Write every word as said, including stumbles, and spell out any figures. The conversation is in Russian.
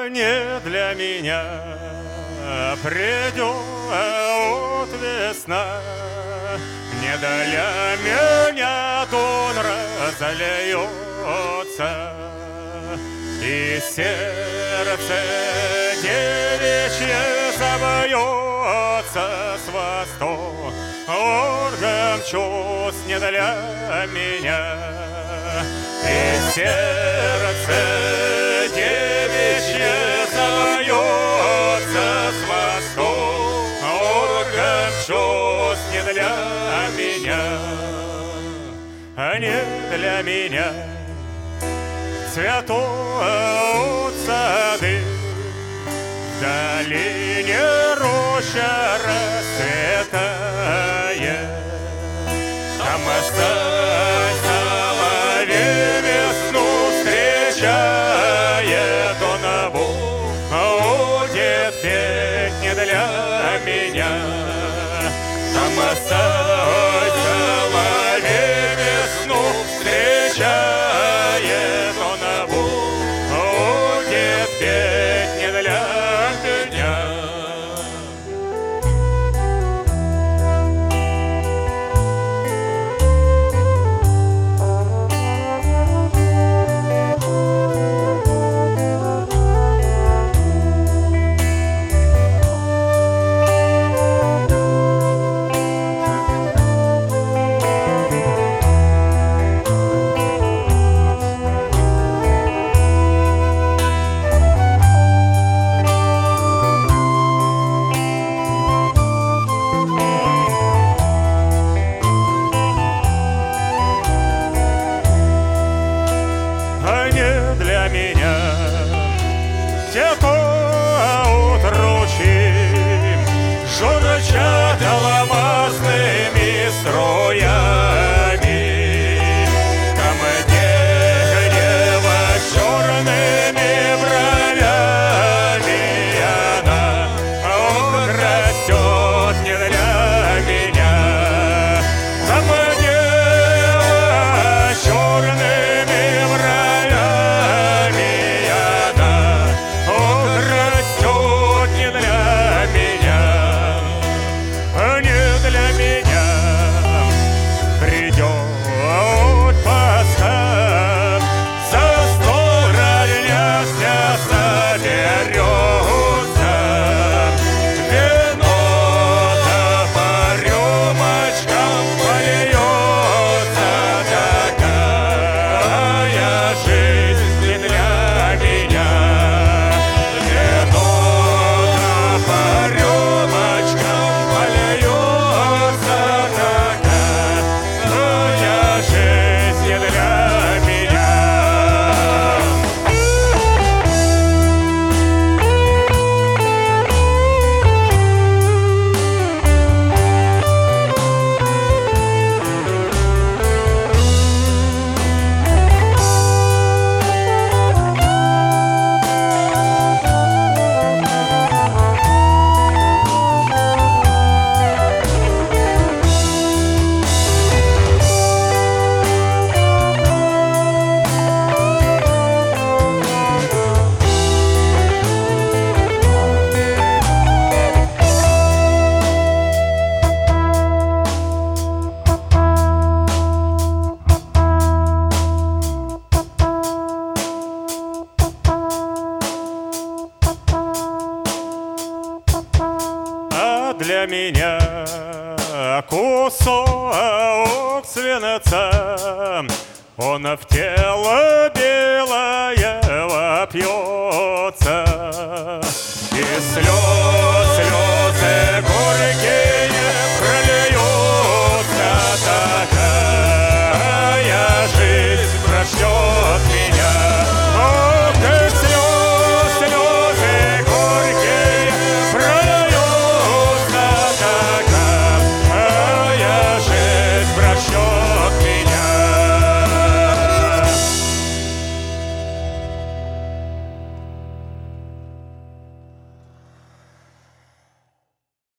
Не для меня придет весна, не для меня дон разольется, и сердце девичье забьется с восторгом чувств не для меня, и сердце девичье забьется с восторгом чувств не для меня, а не для меня цветут сады, в долине роща расцветает, там соловей весну встречает, он будет петь не для меня, там соловей весну встречает, он будет петь не для меня. Журчат алмазными струями, там дерево с черными бровями, она он растет не для меня, там дерево с черными бровями, она он растет не для меня. Для меня придет Пасха, за стол родня вся соберется, вино-то по рюмочкам польется, такая жизнь не для меня. Вино-то по рюмочкам польется, для меня кусок свинца, он в тело белое вопьется, и слез, слезы горькие прольются.